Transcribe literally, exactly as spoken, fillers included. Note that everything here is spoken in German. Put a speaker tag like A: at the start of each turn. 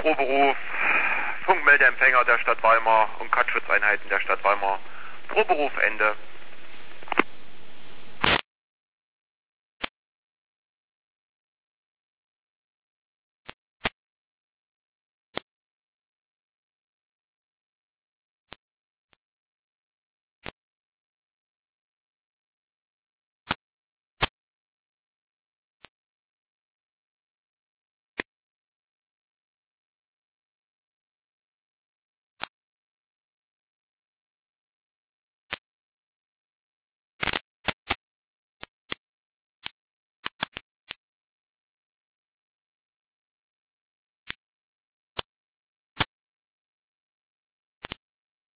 A: Drohberuf, Funkmeldeempfänger der Stadt Weimar und Katzschutzeinheiten der Stadt Weimar. Drohberuf Ende.